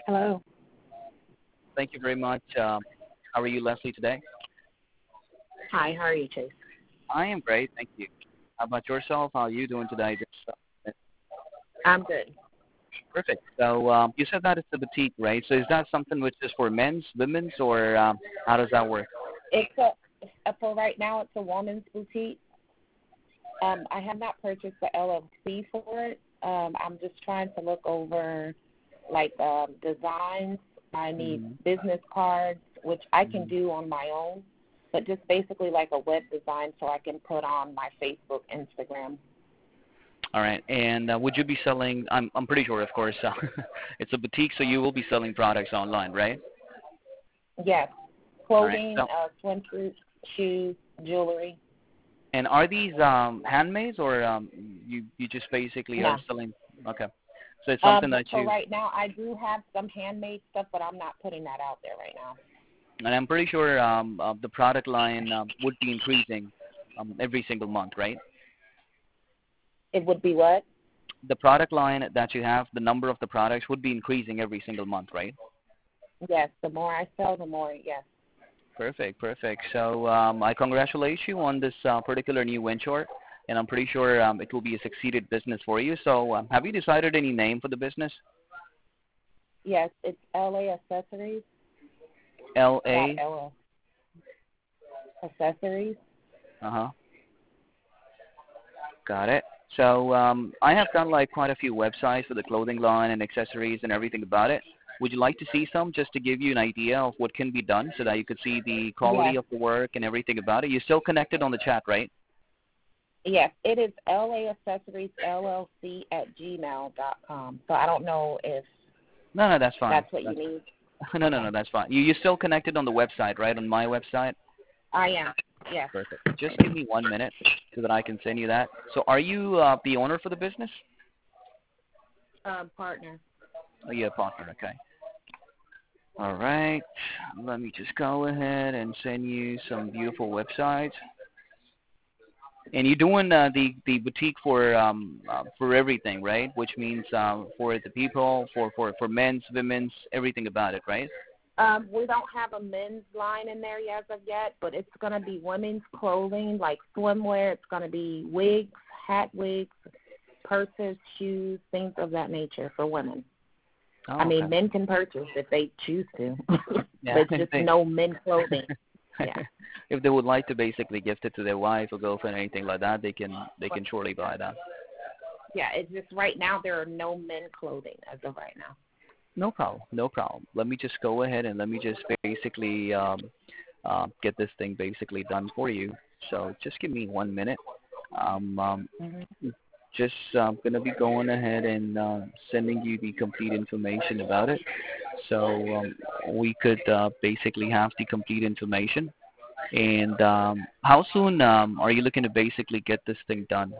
Hello. Thank you very much. How are you, Leslie, today? Hi, how are you, Chase? I am great, thank you. How about yourself? How are you doing today? I'm good. Perfect. So you said that it's a boutique, right? So is that something which is for men's, women's, or how does that work? It's for right now, it's a woman's boutique. I have not purchased the LLC for it. I'm just trying to look over, like, designs. I need business cards, which I can do on my own, but just basically like a web design so I can put on my Facebook, Instagram. All right. And would you be selling? I'm pretty sure, of course, it's a boutique, so you will be selling products online, right? Yes, All right. clothing, So, swimsuits, shoes, jewelry. and are these handmaids, or you just basically No. are selling? Okay. So it's something that So you. right now I do have some handmade stuff, but I'm not putting that out there right now. And I'm pretty sure the product line would be increasing every single month, right? It would be what? The product line that you have, the number of the products would be increasing every single month, right? Yes, the more I sell, the more, yes. Perfect, perfect. So I congratulate you on this particular new venture, and I'm pretty sure it will be a succeeded business for you. So have you decided any name for the business? Yes, it's LA Accessories. L.A.? LL. Accessories. Uh-huh. Got it. So I have done like quite a few websites for the clothing line and accessories and everything about it. Would you like to see some just to give you an idea of what can be done so that you could see the quality Yes. of the work and everything about it? You're still connected on the chat, right? Yes, it is LA Accessories LLC at gmail.com. So I don't know if No, that's fine. that's what you need. No, that's fine. You're still connected on the website, right? On my website? I am. Yes. Perfect. Just give me 1 minute so that I can send you that. So are you the owner for the business? Partner. Oh, you're a partner, okay. All right. Let me just go ahead and send you some beautiful websites. And you're doing the boutique for everything, right? Which means for the people, for men's, women's, everything about it, right? We don't have a men's line in there as of yet, but it's going to be women's clothing, like swimwear. It's going to be wigs, hat wigs, purses, shoes, things of that nature for women. Oh, I mean, okay. men can purchase if they choose to, Yeah, but just no men clothing. Yeah. If they would like to basically gift it to their wife or girlfriend or anything like that, they can surely buy that. Yeah, it's just right now there are no men clothing as of right now. No problem, no problem. Let me just go ahead and let me just basically get this thing basically done for you. So just give me 1 minute. Just going to be going ahead and sending you the complete information about it. So we could basically have the complete information. And how soon are you looking to basically get this thing done?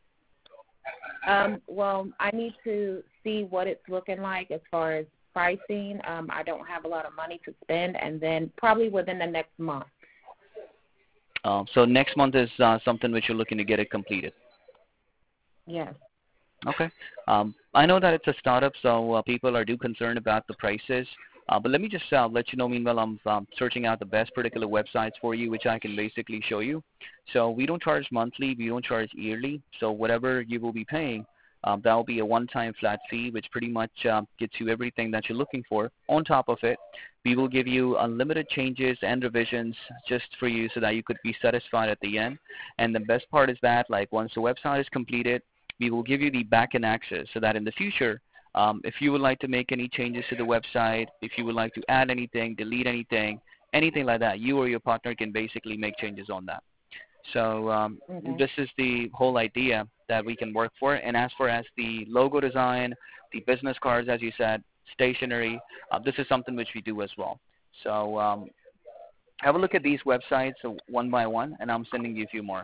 Well, I need to see what it's looking like as far as pricing. I don't have a lot of money to spend, and then probably within the next month. So next month is something which you're looking to get it completed. Yes. Okay. I know that it's a startup, so people are concerned about the prices. But let me just let you know, meanwhile, I'm searching out the best particular websites for you, which I can basically show you. So we don't charge monthly. We don't charge yearly. So whatever you will be paying, that will be a one-time flat fee, which pretty much gets you everything that you're looking for. On top of it, we will give you unlimited changes and revisions just for you so that you could be satisfied at the end. And the best part is that, like, once the website is completed, we will give you the back-end access so that in the future, if you would like to make any changes to the website, if you would like to add anything, delete anything like that, you or your partner can basically make changes on that. So this is the whole idea that we can work for. And as far as the logo design, the business cards, as you said, stationery, this is something which we do as well. So have a look at these websites one by one, and I'm sending you a few more.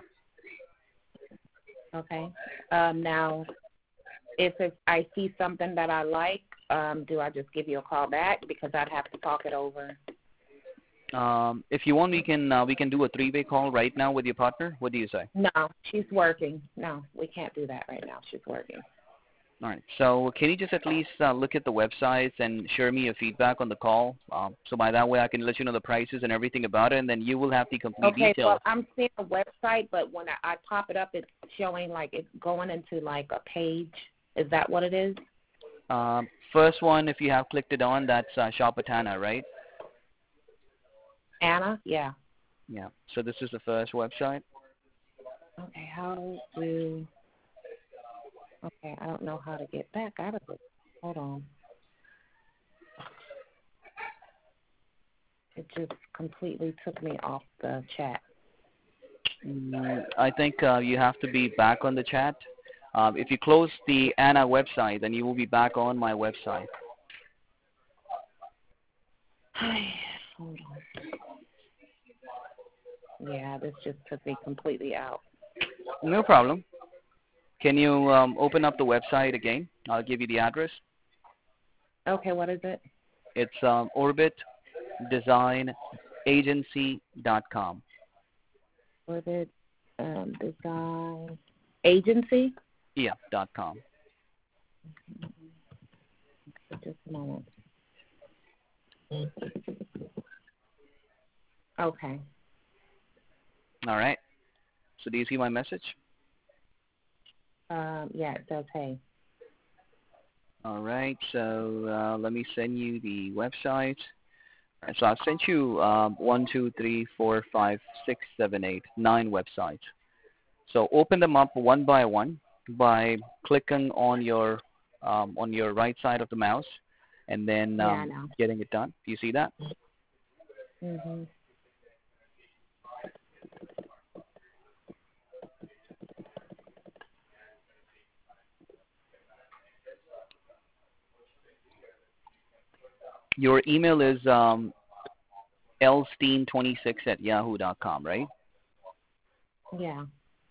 Okay. Now, if I see something that I like, do I just give you a call back because I'd have to talk it over? If you want, we can do a three-way call right now with your partner. What do you say? No, she's working. No, we can't do that right now. She's working. All right. So can you just at least look at the websites and share me your feedback on the call? So by that way, I can let you know the prices and everything about it, and then you will have the complete Okay, details. well, I'm seeing a website, but when I pop it up, it's showing like it's going into like a page. Is that what it is? First one, if you have clicked it on, that's Shopatana, right? Anna? Yeah. Yeah. So this is the first website. Okay, okay, I don't know how to get back out of it. Hold on. It just completely took me off the chat. I think you have to be back on the chat. If you close the Anna website, then you will be back on my website. Hold on. Yeah, this just took me completely out. No problem. Can you open up the website again? I'll give you the address. Okay, what is it? It's orbitdesignagency.com. Orbit Design Agency? Yeah, .com. Just a moment. Okay. All right. So do you see my message? Yeah, it says hey. All right. So let me send you the website. And so I've sent you 1, 2, 3, 4, 5, 6, 7, 8, 9 websites. So open them up one by one by clicking on your right side of the mouse, and then getting it done. Do you see that? Mhm. Your email is lsteen26@yahoo.com, right? Yeah.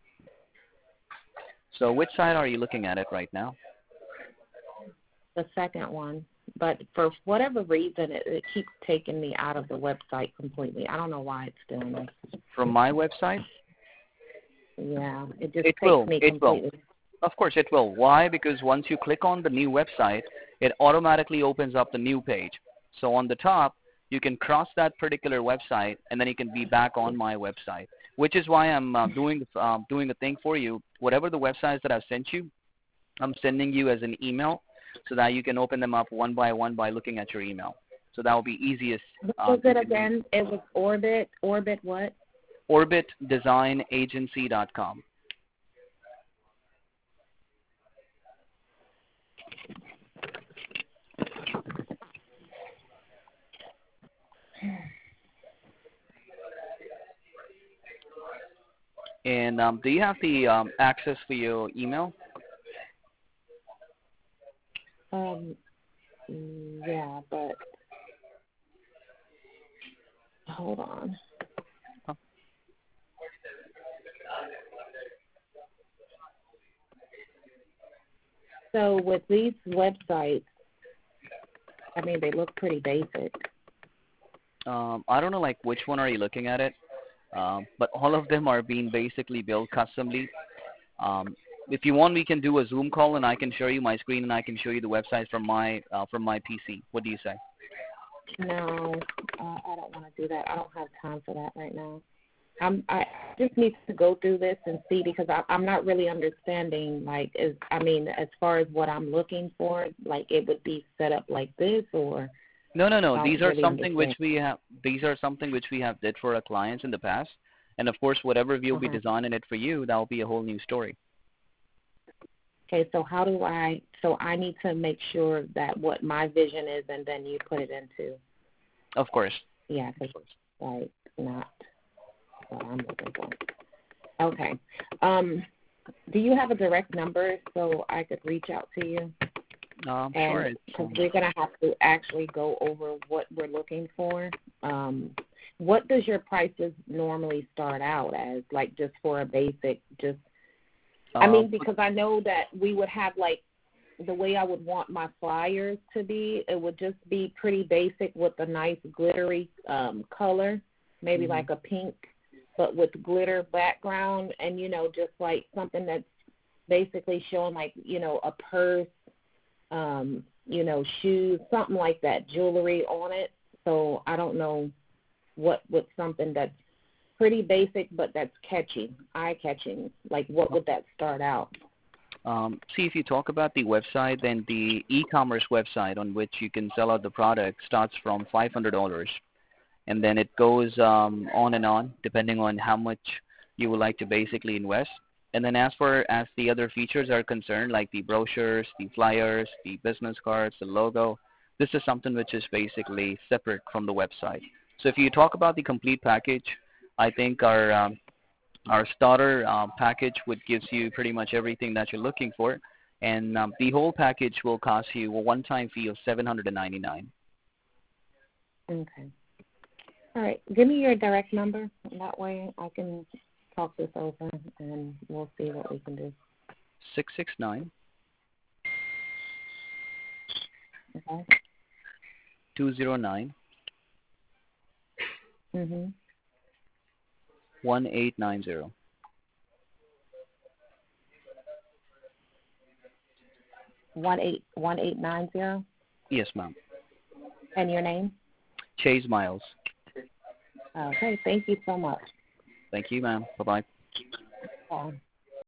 So which side are you looking at it right now? The second one. But for whatever reason, it keeps taking me out of the website completely. I don't know why it's doing this. From my website? Yeah, it just takes me completely. Will. Of course it will. Why? Because once you click on the new website, it automatically opens up the new page. So on the top, you can cross that particular website, and then you can be back on my website, which is why I'm doing the thing for you. Whatever the websites that I've sent you, I'm sending you as an email so that you can open them up one by one by looking at your email. So that will be easiest. What was it again? It was Orbit what? orbitdesignagency.com. And do you have the access for your email? Yeah, but hold on. Huh. So with these websites, I mean, they look pretty basic. I don't know, like, which one are you looking at it? But all of them are being basically built customly. If you want, we can do a Zoom call, and I can show you my screen, and I can show you the websites from my PC. What do you say? No, I don't want to do that. I don't have time for that right now. I just need to go through this and see, because I'm not really understanding, like, as far as what I'm looking for, like it would be set up like this, or No. These are something which we have. These are something which we have did for our clients in the past, and of course, whatever we'll be designing it for you, that will be a whole new story. Okay, so so I need to make sure that what my vision is, and then you put it into. Of course. Yeah, because like not what I'm looking for. Okay. Do you have a direct number so I could reach out to you? Sure. Because we're going to have to actually go over what we're looking for. What does your prices normally start out as, like just for a basic, because I know that we would have, like, the way I would want my flyers to be, it would just be pretty basic with a nice glittery color, maybe like a pink, but with glitter background, and, just like something that's basically showing, like, a purse shoes, something like that, jewelry on it. So I don't know what something that's pretty basic but that's eye-catching. Like what would that start out? See, if you talk about the website, then the e-commerce website on which you can sell out the product starts from $500, and then it goes on and on depending on how much you would like to basically invest. And then as far as the other features are concerned, like the brochures, the flyers, the business cards, the logo, this is something which is basically separate from the website. So if you talk about the complete package, I think our starter package would gives you pretty much everything that you're looking for, and the whole package will cost you a one-time fee of $799. Okay. All right. Give me your direct number. That way I can talk this over, and we'll see what we can do. 669 Okay. 209 Mhm. 1890. 1890. Yes, ma'am. And your name? Chase Miles. Okay. Thank you so much. Thank you, ma'am. Bye-bye. Bye.